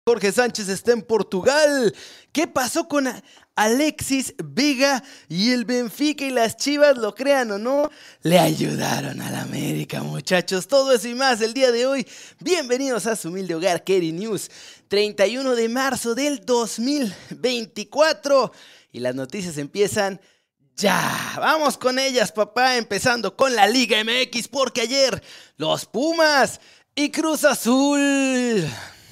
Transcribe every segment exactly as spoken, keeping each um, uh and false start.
Jorge Sánchez está en Portugal. ¿Qué pasó con Alexis Vega y el Benfica y las Chivas? Lo crean o no, le ayudaron al América, muchachos. Todo eso y más el día de hoy. Bienvenidos a su humilde hogar, Keri News. treinta y uno de marzo del dos mil veinticuatro. Y las noticias empiezan ya. Vamos con ellas, papá. Empezando con la Liga M X, porque ayer los Pumas y Cruz Azul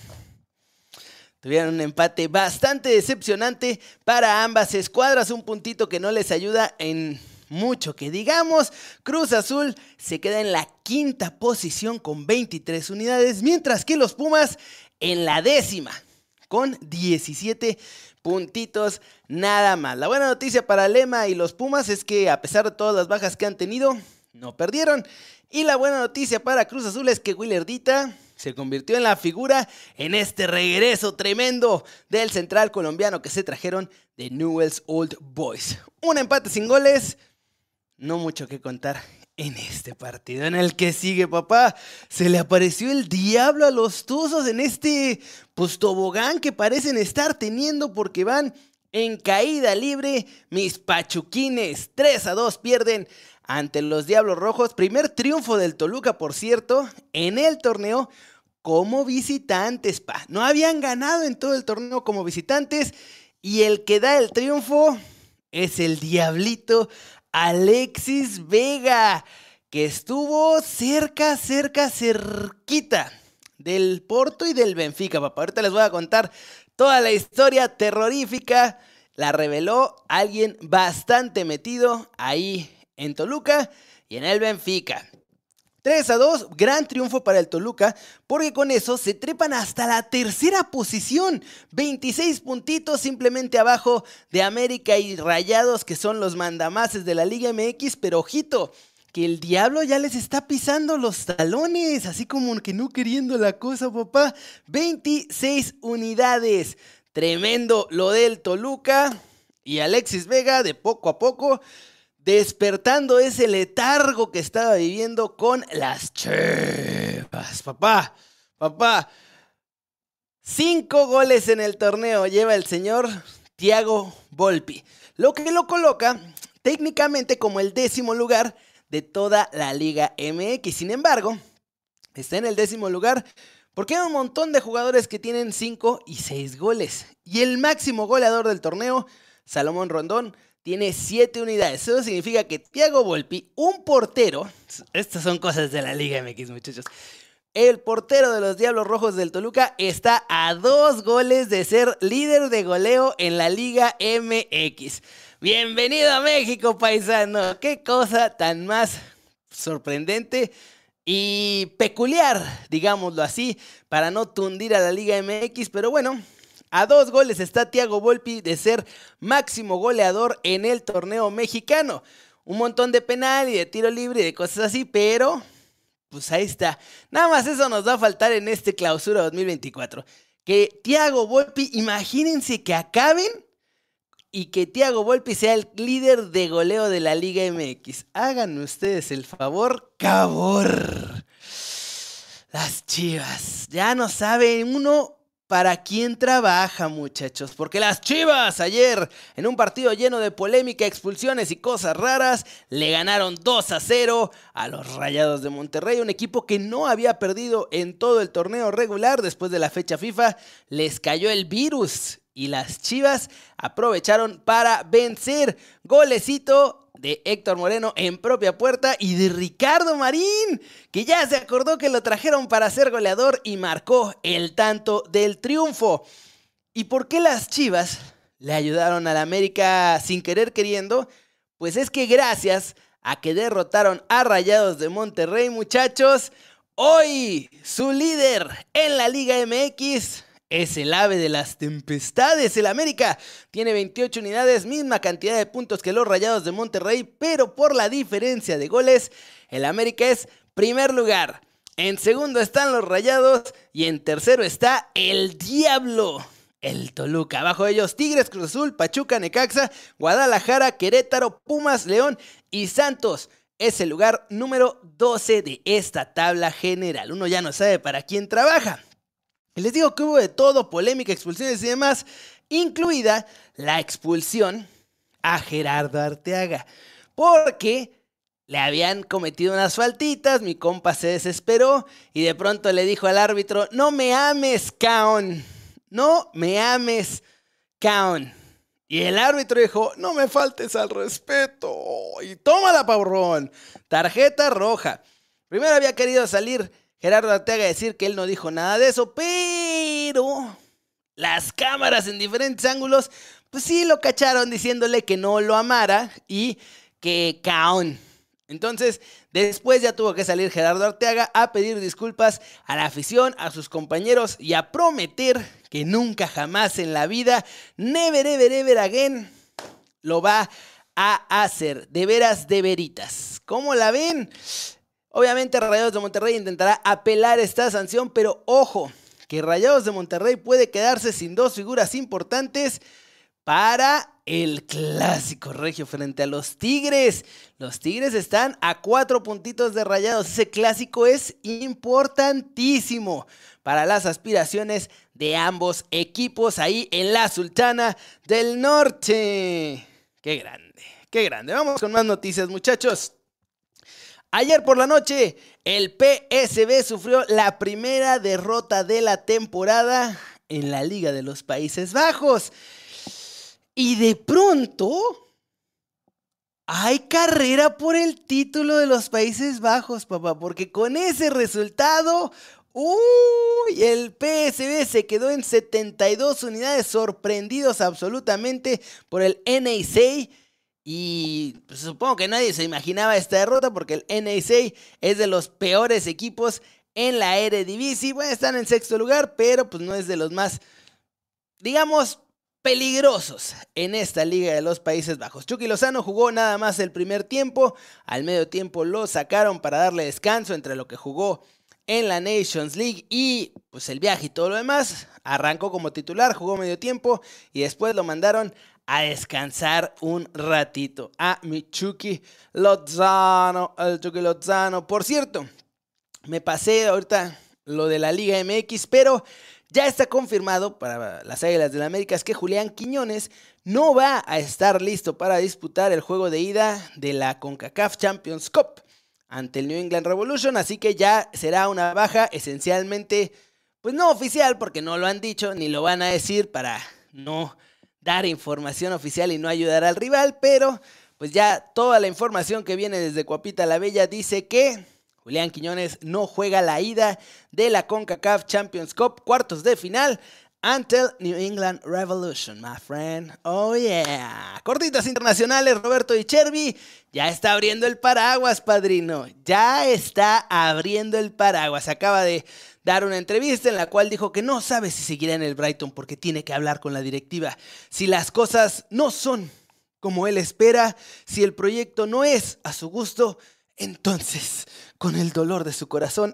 tuvieron un empate bastante decepcionante para ambas escuadras, un puntito que no les ayuda en mucho que digamos. Cruz Azul se queda en la quinta posición con veintitrés unidades, mientras que los Pumas en la décima con diecisiete puntitos nada más. La buena noticia para Lema y los Pumas es que a pesar de todas las bajas que han tenido, no perdieron. Y la buena noticia para Cruz Azul es que Willardita se convirtió en la figura en este regreso tremendo del central colombiano que se trajeron de Newell's Old Boys. Un empate sin goles, no mucho que contar en este partido. En el que sigue, papá, se le apareció el diablo a los Tuzos en este pues, tobogán que parecen estar teniendo porque van en caída libre. Mis pachuquines, tres a dos pierden ante los Diablos Rojos. Primer triunfo del Toluca, por cierto, en el torneo como visitantes, pa. No habían ganado en todo el torneo como visitantes. Y el que da el triunfo es el diablito Alexis Vega, que estuvo cerca, cerca, cerquita del Porto y del Benfica, papá. Ahorita les voy a contar toda la historia terrorífica. La reveló alguien bastante metido ahí en Toluca y en el Benfica. tres a dos, gran triunfo para el Toluca, porque con eso se trepan hasta la tercera posición. veintiséis puntitos simplemente abajo de América y Rayados, que son los mandamases de la Liga M X, pero ojito, que el diablo ya les está pisando los talones, así como que no queriendo la cosa, papá. veintiséis unidades, tremendo lo del Toluca, y Alexis Vega de poco a poco despertando ese letargo que estaba viviendo con las Chivas. Papá, papá, cinco goles en el torneo lleva el señor Thiago Volpi, lo que lo coloca técnicamente como el décimo lugar de toda la Liga M X. Sin embargo, está en el décimo lugar porque hay un montón de jugadores que tienen cinco y seis goles. Y el máximo goleador del torneo, Salomón Rondón, tiene siete unidades. Eso significa que Thiago Volpi, un portero, estas son cosas de la Liga M X, muchachos, el portero de los Diablos Rojos del Toluca está a dos goles de ser líder de goleo en la Liga M X. Bienvenido a México, paisano. Qué cosa tan más sorprendente y peculiar, digámoslo así, para no tundir a la Liga M X, pero bueno, a dos goles está Thiago Volpi de ser máximo goleador en el torneo mexicano. Un montón de penal y de tiro libre y de cosas así, pero pues ahí está. Nada más eso nos va a faltar en este clausura dos mil veinticuatro. Que Thiago Volpi, imagínense que acaben y que Thiago Volpi sea el líder de goleo de la Liga M X. Háganme ustedes el favor, cabor. Las Chivas, ya no saben uno ¿para quién trabaja, muchachos? Porque las Chivas ayer, en un partido lleno de polémica, expulsiones y cosas raras, le ganaron dos a cero a los Rayados de Monterrey, un equipo que no había perdido en todo el torneo regular. Después de la fecha FIFA, les cayó el virus y las Chivas aprovecharon para vencer. Golecito de Héctor Moreno en propia puerta y de Ricardo Marín, que ya se acordó que lo trajeron para ser goleador y marcó el tanto del triunfo. ¿Y por qué las Chivas le ayudaron al América sin querer queriendo? Pues es que gracias a que derrotaron a Rayados de Monterrey, muchachos, hoy su líder en la Liga M X es el ave de las tempestades. El América tiene veintiocho unidades, misma cantidad de puntos que los Rayados de Monterrey, pero por la diferencia de goles, el América es primer lugar. En segundo están los Rayados y en tercero está el Diablo, el Toluca. Abajo de ellos Tigres, Cruz Azul, Pachuca, Necaxa, Guadalajara, Querétaro, Pumas, León y Santos. Es el lugar número doce de esta tabla general. Uno ya no sabe para quién trabaja. Y les digo que hubo de todo, polémica, expulsiones y demás, incluida la expulsión a Gerardo Arteaga, porque le habían cometido unas faltitas, mi compa se desesperó y de pronto le dijo al árbitro: no me ames, caón, no me ames, caón. Y el árbitro dijo: no me faltes al respeto, y tómala, pabrón, tarjeta roja. Primero había querido salir Gerardo Arteaga a decir que él no dijo nada de eso, pero las cámaras en diferentes ángulos, pues sí lo cacharon diciéndole que no lo amara y que caón. Entonces, después ya tuvo que salir Gerardo Arteaga a pedir disculpas a la afición, a sus compañeros y a prometer que nunca jamás en la vida, never ever ever again, lo va a hacer. De veras, de veritas. ¿Cómo la ven? Obviamente Rayados de Monterrey intentará apelar esta sanción, pero ojo, que Rayados de Monterrey puede quedarse sin dos figuras importantes para el clásico regio frente a los Tigres. Los Tigres están a cuatro puntitos de Rayados. Ese clásico es importantísimo para las aspiraciones de ambos equipos ahí en la Sultana del Norte. ¡Qué grande! ¡Qué grande! Vamos con más noticias, muchachos. Ayer por la noche, el P S V sufrió la primera derrota de la temporada en la Liga de los Países Bajos. Y de pronto, hay carrera por el título de los Países Bajos, papá, porque con ese resultado, uy, el P S V se quedó en setenta y dos unidades, sorprendidos absolutamente por el N A C. Y pues, supongo que nadie se imaginaba esta derrota porque el N A C es de los peores equipos en la Eredivisie. Bueno, están en sexto lugar, pero pues no es de los más, digamos, peligrosos en esta Liga de los Países Bajos. Chucky Lozano jugó nada más el primer tiempo, al medio tiempo lo sacaron para darle descanso entre lo que jugó en la Nations League y pues el viaje y todo lo demás. Arrancó como titular, jugó medio tiempo y después lo mandaron a descansar un ratito a mi Chucky Lozano, el Chucky Lozano. Por cierto, me pasé ahorita lo de la Liga M X, pero ya está confirmado para las Águilas del América que Julián Quiñones no va a estar listo para disputar el juego de ida de la CONCACAF Champions Cup ante el New England Revolution, así que ya será una baja esencialmente, pues no oficial, porque no lo han dicho ni lo van a decir para no dar información oficial y no ayudar al rival, pero pues ya toda la información que viene desde Coapita la Bella dice que Julián Quiñones no juega la ida de la CONCACAF Champions Cup cuartos de final ante el New England Revolution, my friend. Oh yeah. Cortitas internacionales, Roberto Ichervi ya está abriendo el paraguas, padrino. Ya está abriendo el paraguas. Acaba de dar una entrevista en la cual dijo que no sabe si seguirá en el Brighton porque tiene que hablar con la directiva. Si las cosas no son como él espera, si el proyecto no es a su gusto, entonces, con el dolor de su corazón,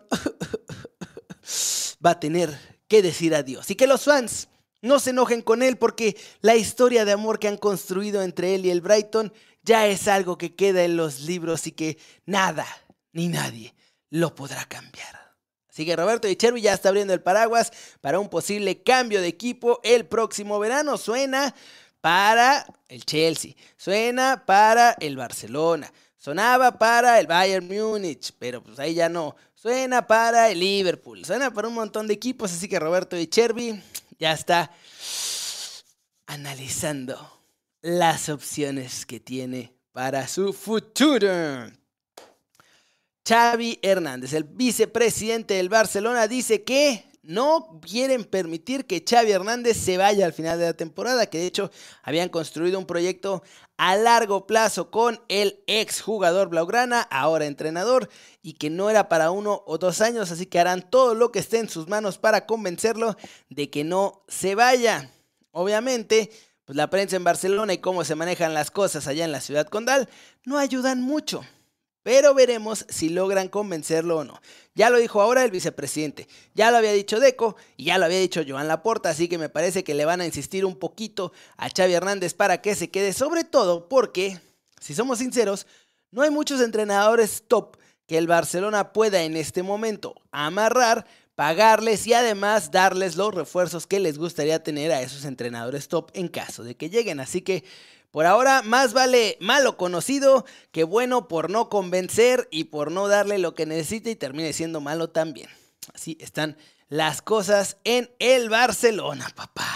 va a tener que decir adiós. Y que los fans no se enojen con él porque la historia de amor que han construido entre él y el Brighton ya es algo que queda en los libros y que nada ni nadie lo podrá cambiar. Así que Roberto Ichervi ya está abriendo el paraguas para un posible cambio de equipo el próximo verano. Suena para el Chelsea, suena para el Barcelona, sonaba para el Bayern Múnich, pero pues ahí ya no. Suena para el Liverpool, suena para un montón de equipos, así que Roberto Ichervi ya está analizando las opciones que tiene para su futuro. Xavi Hernández, el vicepresidente del Barcelona, dice que no quieren permitir que Xavi Hernández se vaya al final de la temporada, que de hecho habían construido un proyecto a largo plazo con el exjugador blaugrana, ahora entrenador, y que no era para uno o dos años, así que harán todo lo que esté en sus manos para convencerlo de que no se vaya. Obviamente, pues la prensa en Barcelona y cómo se manejan las cosas allá en la ciudad condal no ayudan mucho. Pero veremos si logran convencerlo o no. Ya lo dijo ahora el vicepresidente, ya lo había dicho Deco y ya lo había dicho Joan Laporta, así que me parece que le van a insistir un poquito a Xavi Hernández para que se quede, sobre todo porque, si somos sinceros, no hay muchos entrenadores top que el Barcelona pueda en este momento amarrar pagarles y además darles los refuerzos que les gustaría tener a esos entrenadores top en caso de que lleguen. Así que por ahora más vale malo conocido que bueno por no convencer y por no darle lo que necesita y termine siendo malo también. Así están las cosas en el Barcelona, papá.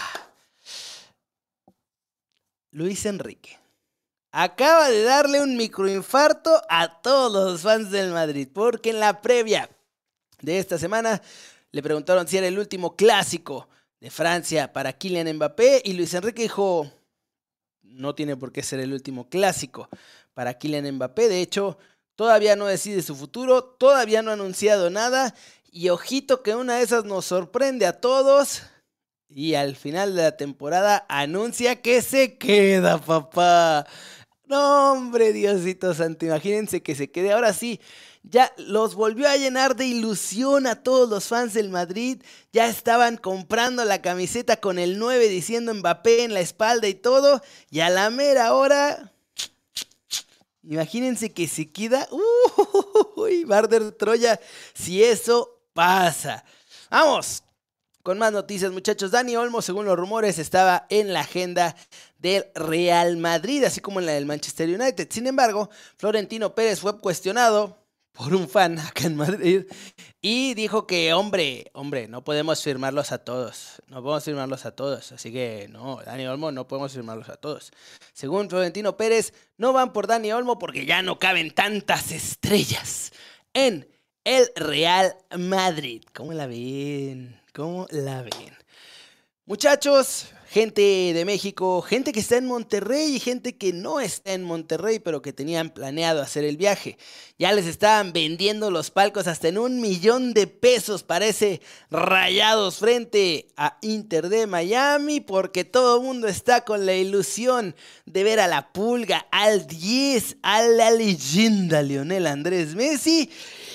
Luis Enrique acaba de darle un microinfarto a todos los fans del Madrid, porque en la previa de esta semana le preguntaron si era el último clásico de Francia para Kylian Mbappé y Luis Enrique dijo, no tiene por qué ser el último clásico para Kylian Mbappé. De hecho, todavía no decide su futuro, todavía no ha anunciado nada y ojito que una de esas nos sorprende a todos y al final de la temporada anuncia que se queda, papá. No, hombre, Diosito santo, imagínense que se quede. Ahora sí, ya los volvió a llenar de ilusión a todos los fans del Madrid. Ya estaban comprando la camiseta con el nueve diciendo Mbappé en la espalda y todo. Y a la mera hora, imagínense que se queda. Uy, Barder Troya, si eso pasa. Vamos con más noticias, muchachos. Dani Olmo, según los rumores, estaba en la agenda del Real Madrid, así como en la del Manchester United. Sin embargo, Florentino Pérez fue cuestionado por un fan acá en Madrid y dijo que, hombre, hombre, no podemos firmarlos a todos, no podemos firmarlos a todos, así que no, Dani Olmo no podemos firmarlos a todos. Según Florentino Pérez, no van por Dani Olmo porque ya no caben tantas estrellas en el Real Madrid. ¿Cómo la ven? ¿Cómo la ven? Muchachos, gente de México, gente que está en Monterrey y gente que no está en Monterrey, pero que tenían planeado hacer el viaje. Ya les estaban vendiendo los palcos hasta en un millón de pesos, parece, Rayados frente a Inter de Miami, porque todo el mundo está con la ilusión de ver a la Pulga, al diez, a la leyenda Lionel Andrés Messi.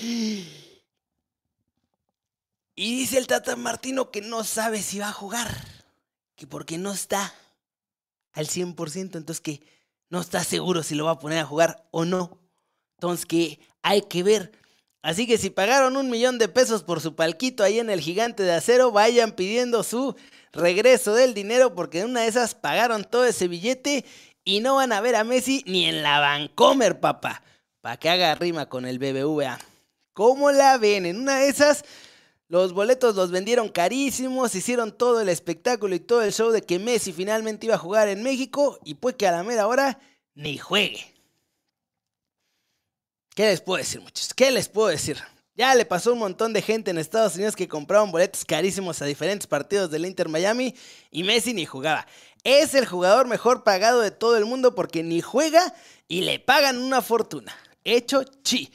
Y dice el Tata Martino que no sabe si va a jugar, que porque no está al cien por ciento, entonces que no está seguro si lo va a poner a jugar o no. Entonces que hay que ver. Así que si pagaron un millón de pesos por su palquito ahí en el Gigante de Acero, vayan pidiendo su regreso del dinero, porque en una de esas pagaron todo ese billete y no van a ver a Messi ni en la Vancomer, papá, para que haga rima con el B B V A. ¿Cómo la ven? En una de esas los boletos los vendieron carísimos, hicieron todo el espectáculo y todo el show de que Messi finalmente iba a jugar en México y pues que a la mera hora ni juegue. ¿Qué les puedo decir, muchachos? ¿Qué les puedo decir? Ya le pasó a un montón de gente en Estados Unidos que compraron boletos carísimos a diferentes partidos del Inter Miami y Messi ni jugaba. Es el jugador mejor pagado de todo el mundo porque ni juega y le pagan una fortuna. Hecho chi.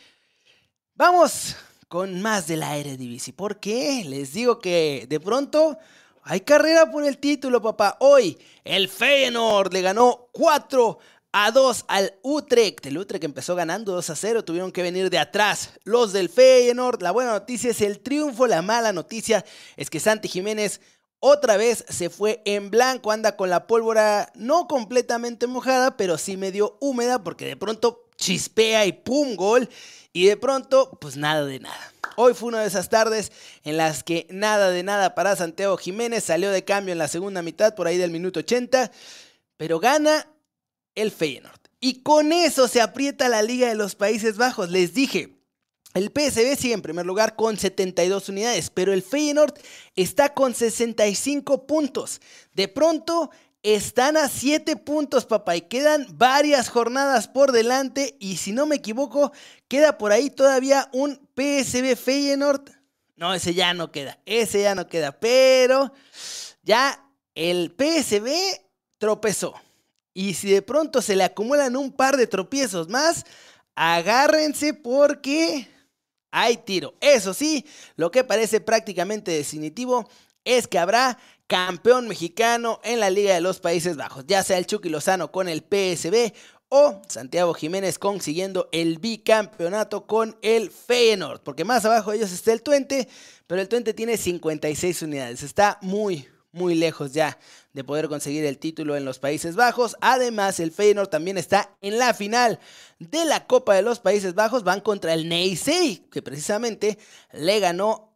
Vamos con más de la Eredivisie. ¿Por qué? Les digo que de pronto hay carrera por el título, papá. Hoy el Feyenoord le ganó cuatro a dos al Utrecht. El Utrecht empezó ganando dos a cero. Tuvieron que venir de atrás los del Feyenoord. La buena noticia es el triunfo. La mala noticia es que Santi Jiménez otra vez se fue en blanco. Anda con la pólvora no completamente mojada, pero sí medio húmeda porque de pronto chispea y pum, gol. Y de pronto, pues nada de nada. Hoy fue una de esas tardes en las que nada de nada para Santiago Jiménez. Salió de cambio en la segunda mitad, por ahí del minuto ochenta. Pero gana el Feyenoord. Y con eso se aprieta la Liga de los Países Bajos. Les dije, el P S V sigue en primer lugar con setenta y dos unidades. Pero el Feyenoord está con sesenta y cinco puntos. De pronto están a siete puntos, papá, y quedan varias jornadas por delante. Y si no me equivoco, queda por ahí todavía un P S V Feyenoord. No, ese ya no queda, ese ya no queda. Pero ya el P S V tropezó. Y si de pronto se le acumulan un par de tropiezos más, agárrense porque hay tiro. Eso sí, lo que parece prácticamente definitivo es que habrá campeón mexicano en la Liga de los Países Bajos, ya sea el Chucky Lozano con el P S V o Santiago Jiménez consiguiendo el bicampeonato con el Feyenoord, porque más abajo de ellos está el Twente, pero el Twente tiene cincuenta y seis unidades, está muy, muy lejos ya de poder conseguir el título en los Países Bajos. Además, el Feyenoord también está en la final de la Copa de los Países Bajos, van contra el Neysey, que precisamente le ganó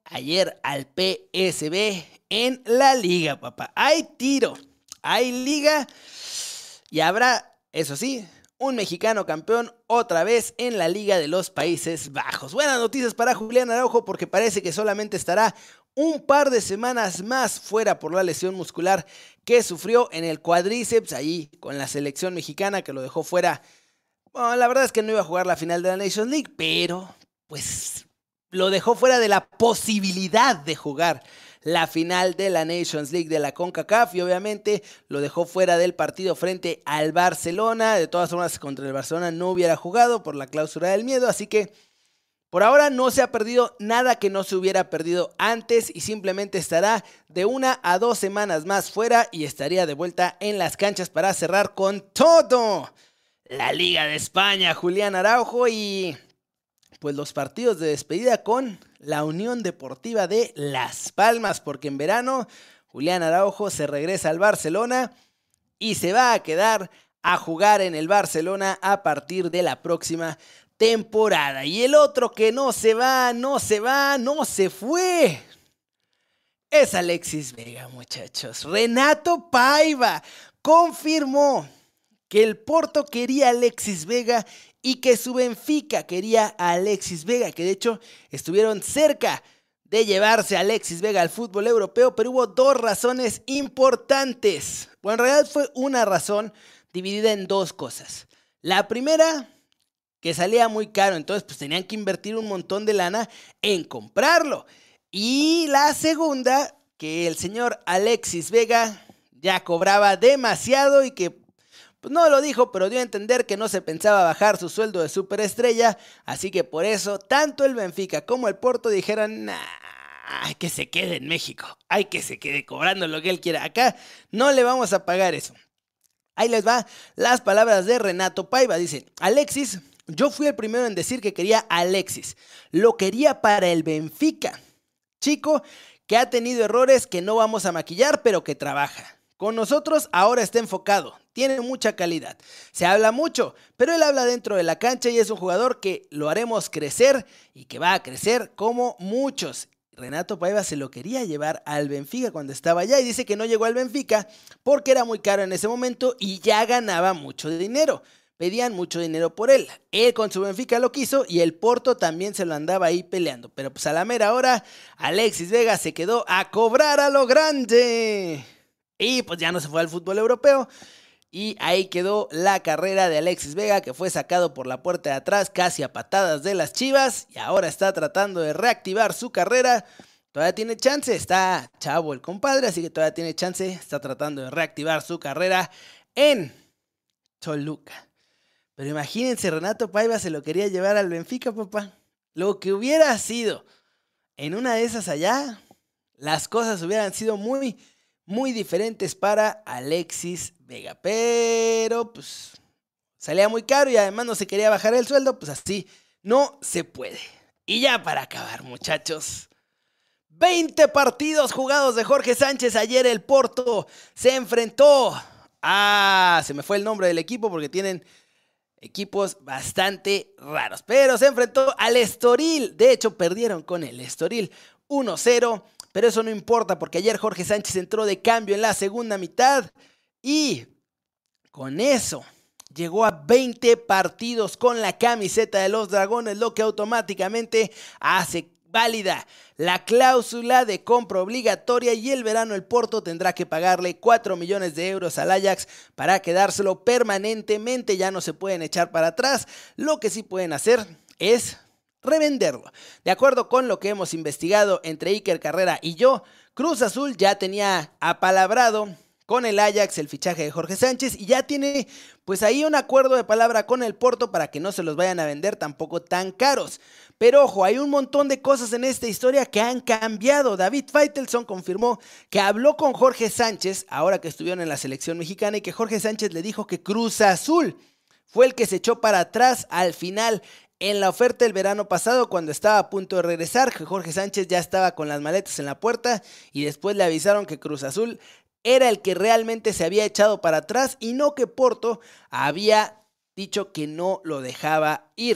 ayer al P S V en la liga, papá. Hay tiro, hay liga y habrá, eso sí, un mexicano campeón otra vez en la Liga de los Países Bajos. Buenas noticias para Julián Araujo porque parece que solamente estará un par de semanas más fuera por la lesión muscular que sufrió en el cuádriceps ahí con la selección mexicana que lo dejó fuera. Bueno, la verdad es que no iba a jugar la final de la Nations League, pero pues lo dejó fuera de la posibilidad de jugar la final de la Nations League de la CONCACAF y obviamente lo dejó fuera del partido frente al Barcelona. De todas formas, contra el Barcelona no hubiera jugado por la cláusula del miedo, así que por ahora no se ha perdido nada que no se hubiera perdido antes y simplemente estará de una a dos semanas más fuera y estaría de vuelta en las canchas para cerrar con todo la Liga de España, Julián Araujo, y pues los partidos de despedida con la Unión Deportiva de Las Palmas, porque en verano Julián Araujo se regresa al Barcelona y se va a quedar a jugar en el Barcelona a partir de la próxima temporada. Y el otro que no se va, no se va, no se fue es Alexis Vega, muchachos. Renato Paiva confirmó que el Porto quería a Alexis Vega y que su Benfica quería a Alexis Vega, que de hecho estuvieron cerca de llevarse a Alexis Vega al fútbol europeo, pero hubo dos razones importantes. Bueno, en realidad fue una razón dividida en dos cosas. La primera, que salía muy caro, entonces pues tenían que invertir un montón de lana en comprarlo. Y la segunda, que el señor Alexis Vega ya cobraba demasiado y que pues no lo dijo, pero dio a entender que no se pensaba bajar su sueldo de superestrella, así que por eso tanto el Benfica como el Porto dijeron, nah, hay que se quede en México, hay que se quede cobrando lo que él quiera, acá no le vamos a pagar eso. Ahí les va las palabras de Renato Paiva, dice: Alexis, yo fui el primero en decir que quería a Alexis, lo quería para el Benfica, chico que ha tenido errores que no vamos a maquillar, pero que trabaja. Con nosotros ahora está enfocado, tiene mucha calidad, se habla mucho, pero él habla dentro de la cancha y es un jugador que lo haremos crecer y que va a crecer como muchos. Renato Paiva se lo quería llevar al Benfica cuando estaba allá y dice que no llegó al Benfica porque era muy caro en ese momento y ya ganaba mucho dinero. Pedían mucho dinero por él. Él con su Benfica lo quiso y el Porto también se lo andaba ahí peleando. Pero pues a la mera hora, Alexis Vega se quedó a cobrar a lo grande. Y pues ya no se fue al fútbol europeo. Y ahí quedó la carrera de Alexis Vega, que fue sacado por la puerta de atrás casi a patadas de las Chivas. Y ahora está tratando de reactivar su carrera. Todavía tiene chance, está chavo el compadre, así que todavía tiene chance. Está tratando de reactivar su carrera en Toluca. Pero imagínense, Renato Paiva se lo quería llevar al Benfica, papá. Lo que hubiera sido en una de esas allá, las cosas hubieran sido muy, muy diferentes para Alexis Vega. Pero, pues, salía muy caro y además no se quería bajar el sueldo, pues así no se puede. Y ya para acabar, muchachos, veinte partidos jugados de Jorge Sánchez. Ayer el Porto se enfrentó a... se me fue el nombre del equipo porque tienen equipos bastante raros, pero se enfrentó al Estoril. De hecho, perdieron con el Estoril uno cero, pero eso no importa porque ayer Jorge Sánchez entró de cambio en la segunda mitad y con eso llegó a veinte partidos con la camiseta de los Dragones, lo que automáticamente hace válida la cláusula de compra obligatoria y el verano el Porto tendrá que pagarle cuatro millones de euros al Ajax para quedárselo permanentemente. Ya no se pueden echar para atrás, lo que sí pueden hacer es revenderlo. De acuerdo con lo que hemos investigado entre Iker Carrera y yo, Cruz Azul ya tenía apalabrado con el Ajax el fichaje de Jorge Sánchez y ya tiene pues ahí un acuerdo de palabra con el Porto para que no se los vayan a vender tampoco tan caros. Pero ojo, hay un montón de cosas en esta historia que han cambiado. David Faitelson confirmó que habló con Jorge Sánchez ahora que estuvieron en la selección mexicana y que Jorge Sánchez le dijo que Cruz Azul fue el que se echó para atrás al final en la oferta del verano pasado cuando estaba a punto de regresar, que Jorge Sánchez ya estaba con las maletas en la puerta y después le avisaron que Cruz Azul era el que realmente se había echado para atrás y no que Porto había dicho que no lo dejaba ir.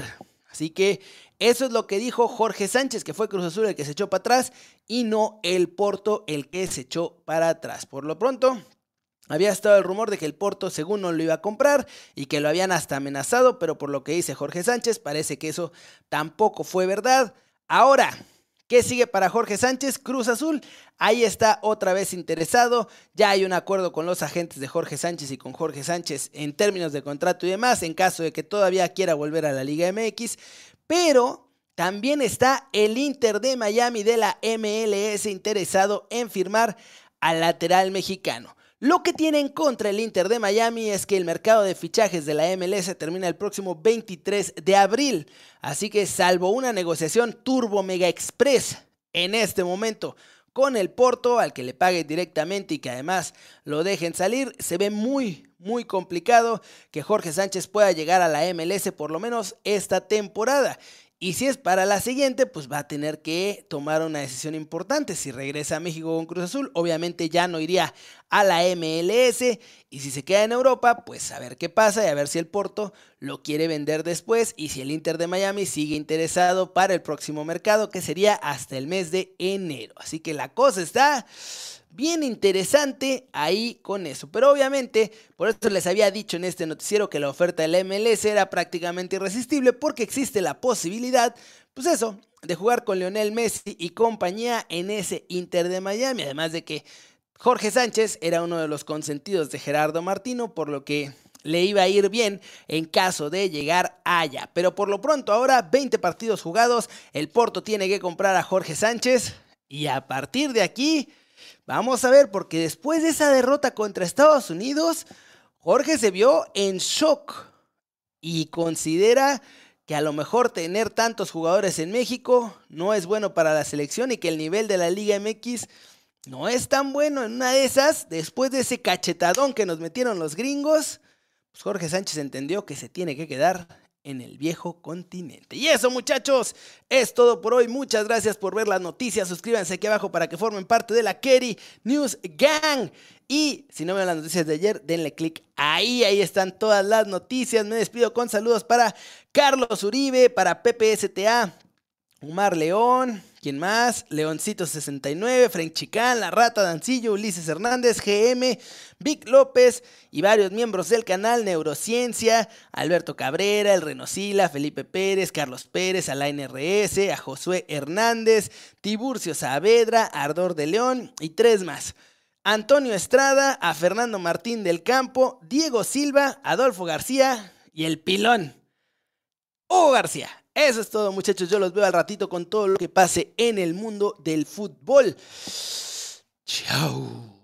Así que eso es lo que dijo Jorge Sánchez, que fue Cruz Azul el que se echó para atrás y no el Porto el que se echó para atrás. Por lo pronto, había estado el rumor de que el Porto según no lo iba a comprar y que lo habían hasta amenazado, pero por lo que dice Jorge Sánchez, parece que eso tampoco fue verdad. Ahora, ¿qué sigue para Jorge Sánchez? Cruz Azul, ahí está otra vez interesado, ya hay un acuerdo con los agentes de Jorge Sánchez y con Jorge Sánchez en términos de contrato y demás, en caso de que todavía quiera volver a la Liga M X, pero también está el Inter de Miami de la M L S interesado en firmar al lateral mexicano. Lo que tiene en contra el Inter de Miami es que el mercado de fichajes de la M L S termina el próximo veintitrés de abril, así que salvo una negociación turbo mega express en este momento con el Porto, al que le paguen directamente y que además lo dejen salir, se ve muy, muy complicado que Jorge Sánchez pueda llegar a la M L S por lo menos esta temporada. Y si es para la siguiente, pues va a tener que tomar una decisión importante. Si regresa a México con Cruz Azul, obviamente ya no iría a la M L S. Y si se queda en Europa, pues a ver qué pasa y a ver si el Porto lo quiere vender después. Y si el Inter de Miami sigue interesado para el próximo mercado, que sería hasta el mes de enero. Así que la cosa está bien interesante ahí con eso. Pero obviamente, por eso les había dicho en este noticiero que la oferta de la M L S era prácticamente irresistible porque existe la posibilidad, pues eso, de jugar con Lionel Messi y compañía en ese Inter de Miami. Además de que Jorge Sánchez era uno de los consentidos de Gerardo Martino, por lo que le iba a ir bien en caso de llegar allá. Pero por lo pronto ahora, veinte partidos jugados, el Porto tiene que comprar a Jorge Sánchez y a partir de aquí vamos a ver, porque después de esa derrota contra Estados Unidos, Jorge se vio en shock y considera que a lo mejor tener tantos jugadores en México no es bueno para la selección y que el nivel de la Liga M X no es tan bueno. En una de esas, después de ese cachetadón que nos metieron los gringos, pues Jorge Sánchez entendió que se tiene que quedar en el viejo continente. Y eso, muchachos, es todo por hoy. Muchas gracias por ver las noticias. Suscríbanse aquí abajo para que formen parte de la Kerry News Gang. Y si no ven las noticias de ayer, denle click ahí. Ahí están todas las noticias. Me despido con saludos para Carlos Uribe, para P P S T A, Omar León, ¿quién más? Leoncito sesenta y nueve, Frank Chicán, La Rata, Dancillo, Ulises Hernández, G M, Vic López y varios miembros del canal, Neurociencia, Alberto Cabrera, El Renosila, Felipe Pérez, Carlos Pérez, Alain R S, a Josué Hernández, Tiburcio Saavedra, Ardor de León y tres más. Antonio Estrada, a Fernando Martín del Campo, Diego Silva, Adolfo García y el pilón, Hugo García. Eso es todo, muchachos. Yo los veo al ratito con todo lo que pase en el mundo del fútbol. Chao.